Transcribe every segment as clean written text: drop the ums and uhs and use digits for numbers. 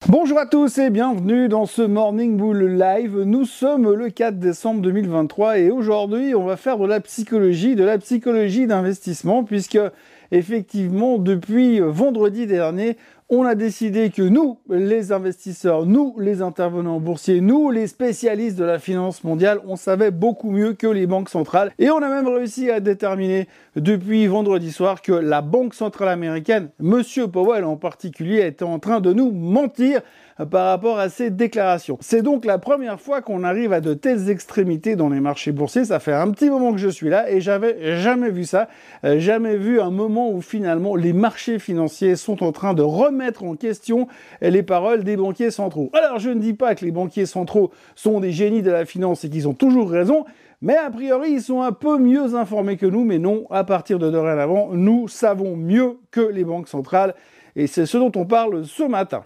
Bonjour à tous et bienvenue dans ce Morning Bull Live. Nous sommes le 4 décembre 2023 et aujourd'hui on va faire de la psychologie d'investissement puisque effectivement depuis vendredi dernier on a décidé que nous, les investisseurs, nous, les intervenants boursiers, nous, les spécialistes de la finance mondiale, on savait beaucoup mieux que les banques centrales. Et on a même réussi à déterminer depuis vendredi soir que la Banque centrale américaine, Monsieur Powell en particulier, était en train de nous mentir par rapport à ses déclarations. C'est donc la première fois qu'on arrive à de telles extrémités dans les marchés boursiers. Ça fait un petit moment que je suis là et j'avais jamais vu ça. Jamais vu un moment où finalement les marchés financiers sont en train de remettre en question les paroles des banquiers centraux. Alors je ne dis pas que les banquiers centraux sont des génies de la finance et qu'ils ont toujours raison, mais a priori ils sont un peu mieux informés que nous, mais non, à partir de dorénavant, nous savons mieux que les banques centrales et c'est ce dont on parle ce matin.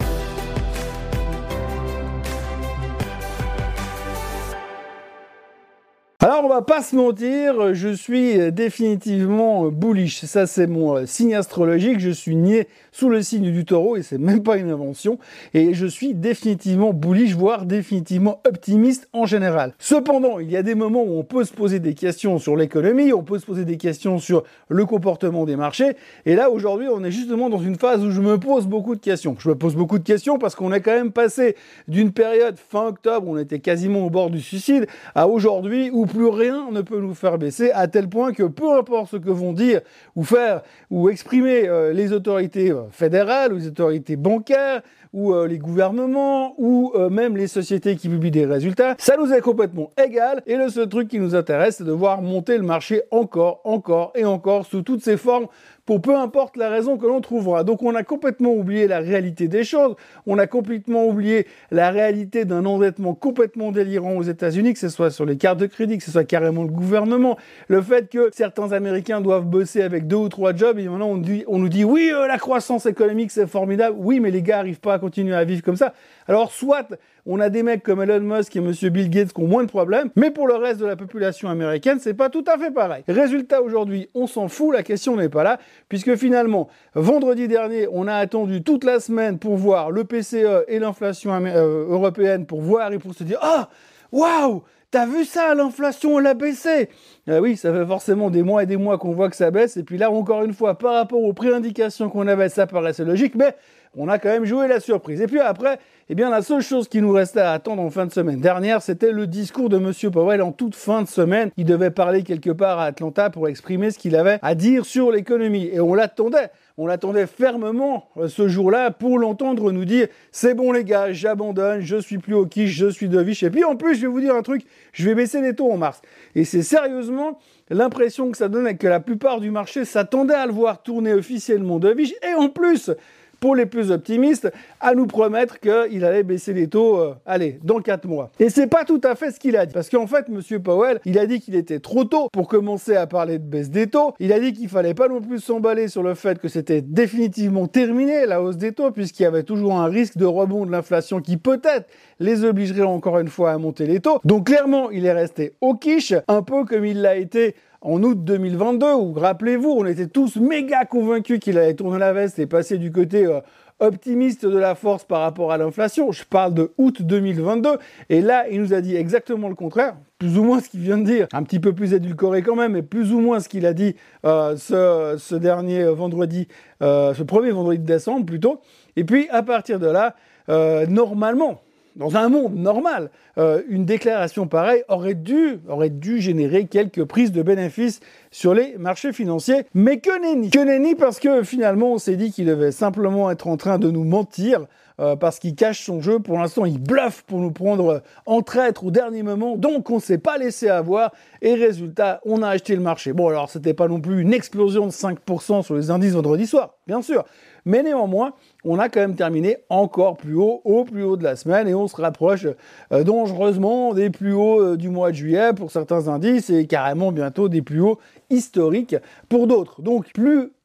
Alors on va pas se mentir, je suis définitivement bullish. Ça c'est mon signe astrologique, je suis né sous le signe du taureau et c'est même pas une invention. Et je suis définitivement bullish, voire définitivement optimiste en général. Cependant, il y a des moments où on peut se poser des questions sur l'économie, on peut se poser des questions sur le comportement des marchés. Et là aujourd'hui on est justement dans une phase où je me pose beaucoup de questions. Je me pose beaucoup de questions parce qu'on est quand même passé d'une période fin octobre où on était quasiment au bord du suicide à aujourd'hui où plus rien ne peut nous faire baisser, à tel point que peu importe ce que vont dire ou faire ou exprimer les autorités fédérales ou les autorités bancaires ou les gouvernements ou même les sociétés qui publient des résultats, ça nous est complètement égal et le seul truc qui nous intéresse c'est de voir monter le marché encore et encore sous toutes ses formes pour peu importe la raison que l'on trouvera. Donc on a complètement oublié la réalité des choses, on a complètement oublié la réalité d'un endettement complètement délirant aux États-Unis, que ce soit sur les cartes de crédit, que ce soit carrément le gouvernement, le fait que certains Américains doivent bosser avec 2 ou 3 jobs et maintenant on nous dit oui la croissance économique c'est formidable, oui mais les gars arrivent pas à continuer à vivre comme ça. Alors soit on a des mecs comme Elon Musk et Monsieur Bill Gates qui ont moins de problèmes, mais pour le reste de la population américaine, c'est pas tout à fait pareil. Résultat, aujourd'hui, on s'en fout, la question n'est pas là, puisque finalement, vendredi dernier, on a attendu toute la semaine pour voir le PCE et l'inflation européenne pour voir et pour se dire « Ah, waouh !» T'as vu ça, l'inflation, elle a baissé. Oui, ça fait forcément des mois et des mois qu'on voit que ça baisse. Et puis là, encore une fois, par rapport aux préindications qu'on avait, ça paraissait logique, mais on a quand même joué la surprise. Et puis après, eh bien, la seule chose qui nous restait à attendre en fin de semaine dernière, c'était le discours de Monsieur Powell en toute fin de semaine. Il devait parler quelque part à Atlanta pour exprimer ce qu'il avait à dire sur l'économie. Et on l'attendait fermement ce jour-là pour l'entendre nous dire « C'est bon les gars, j'abandonne, je suis plus au quiche, je suis de Viche. » Et puis en plus, je vais vous dire un truc, je vais baisser les taux en mars. Et c'est sérieusement l'impression que ça donne que la plupart du marché s'attendait à le voir tourner officiellement de Viche. Et en plus, pour les plus optimistes, à nous promettre qu'il allait baisser les taux, dans 4 mois. Et c'est pas tout à fait ce qu'il a dit. Parce qu'en fait, Monsieur Powell, il a dit qu'il était trop tôt pour commencer à parler de baisse des taux. Il a dit qu'il fallait pas non plus s'emballer sur le fait que c'était définitivement terminé, la hausse des taux, puisqu'il y avait toujours un risque de rebond de l'inflation qui peut-être les obligerait encore une fois à monter les taux. Donc clairement, il est resté au quiche, un peu comme il l'a été en août 2022, où, rappelez-vous, on était tous méga convaincus qu'il allait tourner la veste et passer du côté optimiste de la force par rapport à l'inflation. Je parle de août 2022. Et là, il nous a dit exactement le contraire, plus ou moins ce qu'il vient de dire, un petit peu plus édulcoré quand même, mais plus ou moins ce qu'il a dit ce dernier vendredi, ce premier vendredi de décembre plutôt. Et puis, à partir de là, normalement, dans un monde normal, une déclaration pareille aurait dû générer quelques prises de bénéfices sur les marchés financiers. Mais que nenni! Que nenni parce que finalement, on s'est dit qu'il devait simplement être en train de nous mentir parce qu'il cache son jeu. Pour l'instant, il bluffe pour nous prendre en traître au dernier moment. Donc, on ne s'est pas laissé avoir. Et résultat, on a acheté le marché. Bon, alors, c'était pas non plus une explosion de 5% sur les indices vendredi soir, bien sûr. Mais néanmoins, on a quand même terminé encore plus haut, au plus haut de la semaine, et on se rapproche dangereusement des plus hauts du mois de juillet pour certains indices, et carrément bientôt des plus hauts historiques pour d'autres. Donc plus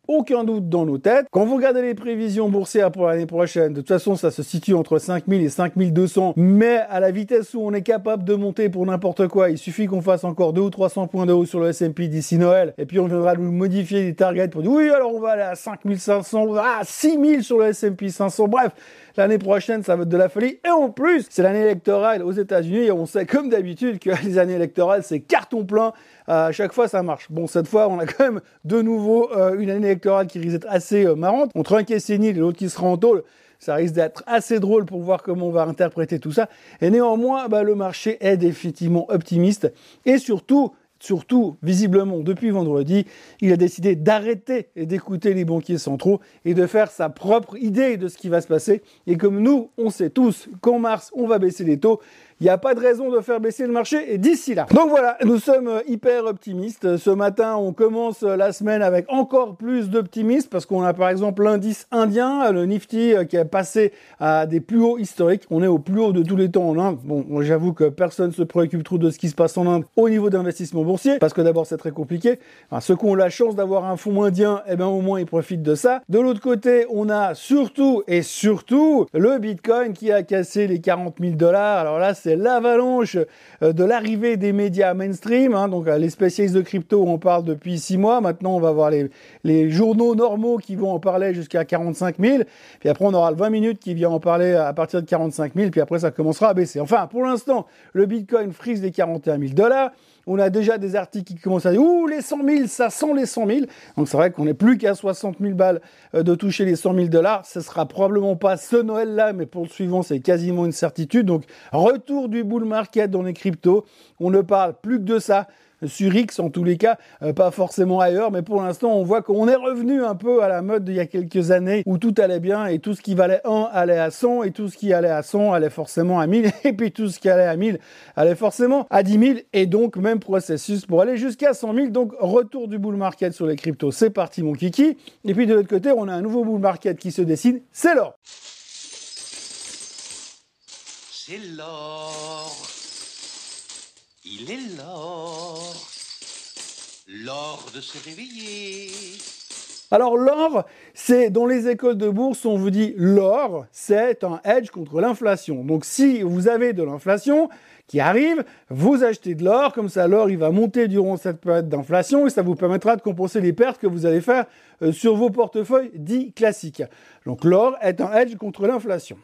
aucun doute dans nos têtes. Quand vous regardez les prévisions boursières pour l'année prochaine, de toute façon, ça se situe entre 5000 et 5200, mais à la vitesse où on est capable de monter pour n'importe quoi, il suffit qu'on fasse encore 200 ou 300 points de haut sur le S&P d'ici Noël, et puis on viendra nous modifier les targets pour dire oui, alors on va aller à 5500, à 6000 sur le S&P 500, bref. L'année prochaine, ça va être de la folie. Et en plus, c'est l'année électorale aux États-Unis. Et on sait, comme d'habitude, que les années électorales, c'est carton plein. À chaque fois, ça marche. Bon, cette fois, on a quand même de nouveau une année électorale qui risque d'être assez marrante. Entre un qui est sénile et l'autre qui sera en tôle, ça risque d'être assez drôle pour voir comment on va interpréter tout ça. Et néanmoins, le marché est définitivement optimiste. Et surtout, visiblement, depuis vendredi, il a décidé d'arrêter d'écouter les banquiers centraux et de faire sa propre idée de ce qui va se passer. Et comme nous, on sait tous qu'en mars, on va baisser les taux, il n'y a pas de raison de faire baisser le marché et d'ici là. Donc voilà, nous sommes hyper optimistes. Ce matin, on commence la semaine avec encore plus d'optimisme parce qu'on a par exemple l'indice indien, le Nifty, qui est passé à des plus hauts historiques. On est au plus haut de tous les temps en Inde. Bon, j'avoue que personne ne se préoccupe trop de ce qui se passe en Inde au niveau d'investissement boursier parce que d'abord, c'est très compliqué. Enfin, ceux qui ont la chance d'avoir un fonds indien, au moins, ils profitent de ça. De l'autre côté, on a surtout le Bitcoin qui a cassé les 40 000 $. Alors là, c'est l'avalanche de l'arrivée des médias mainstream, donc les spécialistes de crypto, on parle depuis 6 mois, maintenant on va voir les journaux normaux qui vont en parler jusqu'à 45 000, puis après on aura le 20 minutes qui vient en parler à partir de 45 000, puis après ça commencera à baisser. Enfin, pour l'instant, le Bitcoin frise les 41 000 $. On a déjà des articles qui commencent à dire « Ouh, les 100 000, ça sent les 100 000 ». Donc c'est vrai qu'on n'est plus qu'à 60 000 balles de toucher les 100 000 $. Ce sera probablement pas ce Noël-là, mais pour le suivant, c'est quasiment une certitude. Donc retour du bull market dans les cryptos. On ne parle plus que de ça. Sur X en tous les cas, pas forcément ailleurs, mais pour l'instant on voit qu'on est revenu un peu à la mode d'il y a quelques années où tout allait bien et tout ce qui valait 1 allait à 100 et tout ce qui allait à 100 allait forcément à 1000 et puis tout ce qui allait à 1000 allait forcément à 10 000 et donc même processus pour aller jusqu'à 100 000. Donc retour du bull market sur les cryptos, c'est parti mon kiki. Et puis de l'autre côté on a un nouveau bull market qui se dessine, c'est l'or. C'est l'or. Il est l'or, l'or de se réveiller. Alors l'or, c'est dans les écoles de bourse, on vous dit l'or, c'est un hedge contre l'inflation. Donc si vous avez de l'inflation qui arrive, vous achetez de l'or, comme ça l'or il va monter durant cette période d'inflation et ça vous permettra de compenser les pertes que vous allez faire sur vos portefeuilles dits classiques. Donc l'or est un hedge contre l'inflation.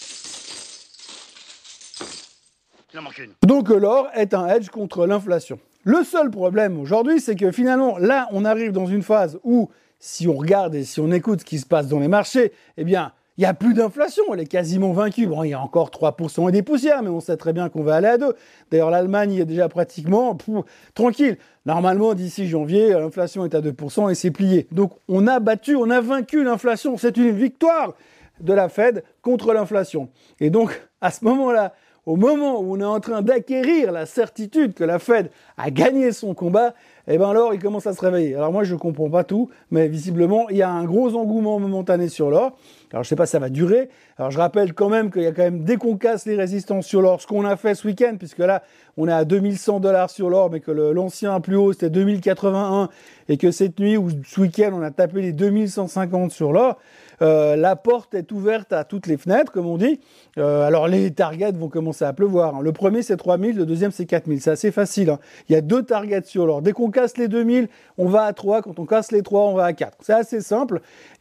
Donc l'or est un hedge contre l'inflation. Le seul problème aujourd'hui, c'est que finalement, là, on arrive dans une phase où, si on regarde et si on écoute ce qui se passe dans les marchés, il n'y a plus d'inflation, elle est quasiment vaincue. Bon, il y a encore 3% et des poussières, mais on sait très bien qu'on va aller à 2. D'ailleurs, l'Allemagne y est déjà pratiquement tranquille. Normalement, d'ici janvier, l'inflation est à 2% et c'est plié. Donc, on a vaincu l'inflation. C'est une victoire de la Fed contre l'inflation. Et donc, à ce moment-là, au moment où on est en train d'acquérir la certitude que la Fed a gagné son combat, l'or, il commence à se réveiller. Alors moi, je comprends pas tout, mais visiblement, il y a un gros engouement momentané sur l'or. Alors je sais pas si ça va durer. Alors je rappelle quand même qu'il y a quand même, dès qu'on casse les résistances sur l'or, ce qu'on a fait ce week-end, puisque là, on est à 2100 $ sur l'or, mais que l'ancien plus haut, c'était 2081, et que cette nuit ou ce week-end, on a tapé les 2150 sur l'or. La porte est ouverte à toutes les fenêtres, comme on dit. Alors les targets vont commencer à pleuvoir. Le premier c'est 3000, le deuxième c'est 4000. C'est assez facile. Il y a 2 targets sur l'or. Dès qu'on casse les 2000, on va à 3. Quand on casse les 3, on va à 4. C'est assez simple.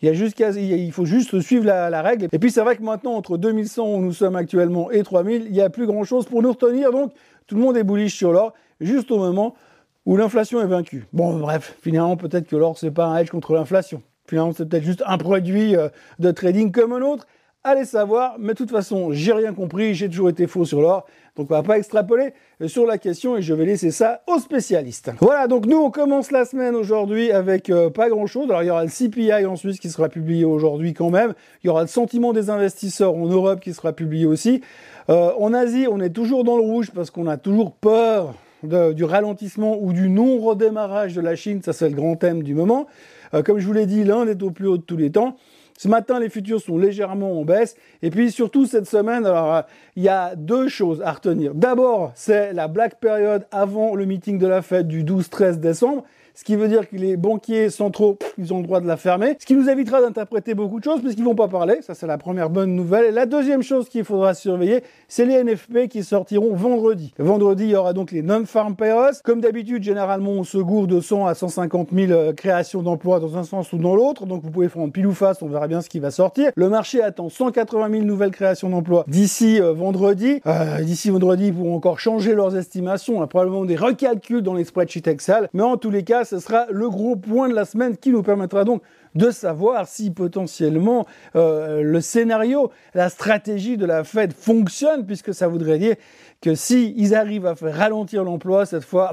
Il faut juste suivre la règle. Et puis c'est vrai que maintenant, entre 2100 où nous sommes actuellement et 3000, il n'y a plus grand chose pour nous retenir. Donc tout le monde est bullish sur l'or, juste au moment où l'inflation est vaincue. Bon, bref, finalement peut-être que l'or c'est pas un hedge contre l'inflation. Finalement, c'est peut-être juste un produit de trading comme un autre. Allez savoir, mais de toute façon, j'ai rien compris, j'ai toujours été faux sur l'or. Donc on va pas extrapoler sur la question et je vais laisser ça aux spécialistes. Voilà, donc nous on commence la semaine aujourd'hui avec pas grand-chose. Alors il y aura le CPI en Suisse qui sera publié aujourd'hui quand même. Il y aura le sentiment des investisseurs en Europe qui sera publié aussi. En Asie, on est toujours dans le rouge parce qu'on a toujours peur du ralentissement ou du non-redémarrage de la Chine. Ça, c'est le grand thème du moment. Comme je vous l'ai dit, l'Inde est au plus haut de tous les temps. Ce matin, les futurs sont légèrement en baisse. Et puis, surtout, cette semaine, alors, il y a 2 choses à retenir. D'abord, c'est la black period avant le meeting de la Fed du 12-13 décembre. ce qui veut dire que les banquiers centraux, ils ont le droit de la fermer, ce qui nous évitera d'interpréter beaucoup de choses puisqu'ils vont pas parler, ça c'est la première bonne nouvelle. Et la deuxième chose qu'il faudra surveiller, c'est les NFP qui sortiront vendredi. Vendredi, il y aura donc les non-farm payrolls. Comme d'habitude, généralement, on se gourde de 100 à 150 000 créations d'emplois dans un sens ou dans l'autre, donc vous pouvez prendre pile ou face, on verra bien ce qui va sortir. Le marché attend 180 000 nouvelles créations d'emplois d'ici vendredi. D'ici vendredi, ils pourront encore changer leurs estimations, hein, probablement des recalculs dans les spreadsheets Excel, mais en tous les cas, ce sera le gros point de la semaine qui nous permettra donc de savoir si potentiellement le scénario, la stratégie de la Fed fonctionne, puisque ça voudrait dire que si ils arrivent à faire ralentir l'emploi, cette fois,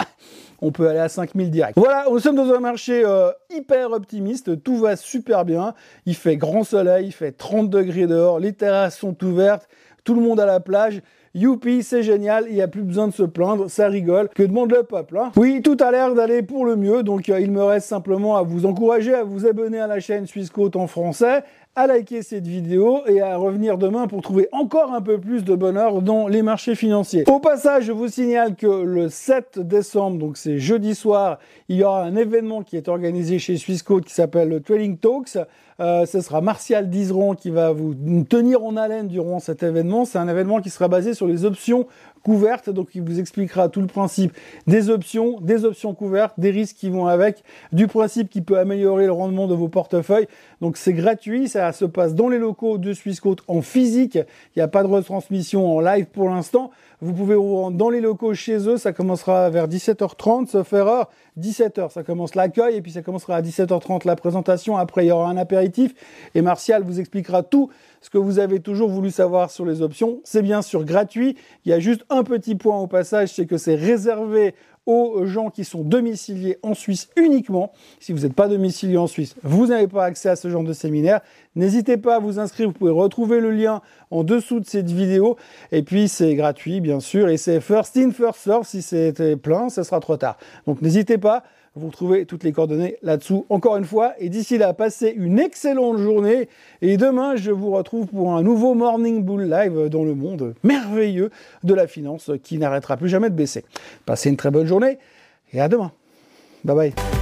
on peut aller à 5000 direct. Voilà, nous sommes dans un marché hyper optimiste, tout va super bien, il fait grand soleil, il fait 30 degrés dehors, les terrasses sont ouvertes, tout le monde à la plage. Youpi, c'est génial, il n'y a plus besoin de se plaindre, ça rigole. Que demande le peuple, hein? Oui, tout a l'air d'aller pour le mieux, donc il me reste simplement à vous encourager à vous abonner à la chaîne Swissquote en français, à liker cette vidéo et à revenir demain pour trouver encore un peu plus de bonheur dans les marchés financiers. Au passage, je vous signale que le 7 décembre, donc c'est jeudi soir, il y aura un événement qui est organisé chez Swissquote qui s'appelle le Trading Talks. Ce sera Martial Dizeron qui va vous tenir en haleine durant cet événement. C'est un événement qui sera basé sur les options couvertes, donc il vous expliquera tout le principe des options couvertes, des risques qui vont avec, du principe qui peut améliorer le rendement de vos portefeuilles. Donc c'est gratuit, ça se passe dans les locaux de Swissquote en physique, il n'y a pas de retransmission en live pour l'instant. Vous pouvez vous rendre dans les locaux chez eux, ça commencera vers 17h30, sauf erreur, 17h, ça commence l'accueil, et puis ça commencera à 17h30 la présentation, après il y aura un apéritif, et Martial vous expliquera tout ce que vous avez toujours voulu savoir sur les options. C'est bien sûr gratuit, il y a juste un petit point au passage, c'est que c'est réservé aux gens qui sont domiciliés en Suisse uniquement. Si vous n'êtes pas domicilié en Suisse, vous n'avez pas accès à ce genre de séminaire. N'hésitez pas à vous inscrire, vous pouvez retrouver le lien en dessous de cette vidéo. Et puis c'est gratuit bien sûr, et c'est first in, first serve. Si c'était plein, ça sera trop tard. Donc n'hésitez pas, vous retrouvez toutes les coordonnées là-dessous encore une fois. Et d'ici là, passez une excellente journée. Et demain, je vous retrouve pour un nouveau Morning Bull Live dans le monde merveilleux de la finance qui n'arrêtera plus jamais de baisser. Passez une très bonne journée et à demain. Bye bye.